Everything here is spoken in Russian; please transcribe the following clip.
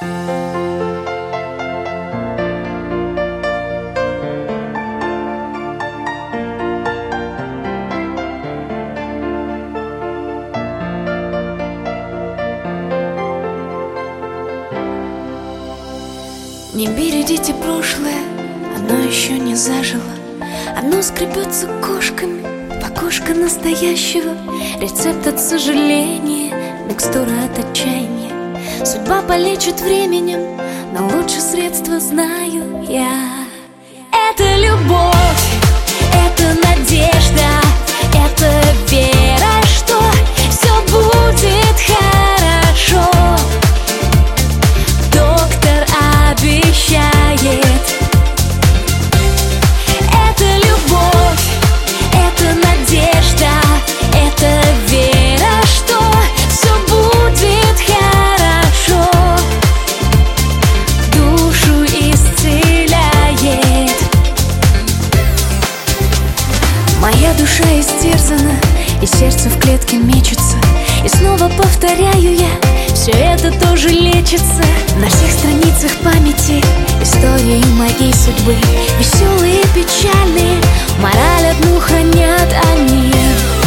Не бередите прошлое, оно еще не зажило. Оно скребется кошками в окошко настоящего. Рецепт от сожаления, микстура от отчаяния. Судьба полечит временем, но лучше средства знаю я. Это любовь, это надежда, это вера, что все будет хорошо. Доктор обещает. Это любовь, это надежда, это вера, что все будет хорошо. Душу исцеляет. Моя душа истерзана, и сердце в клетке мечется. И снова повторяю я, все это тоже лечится. На всех страницах памяти истории моей судьбы. Веселые и печальные, мораль одну хранят они.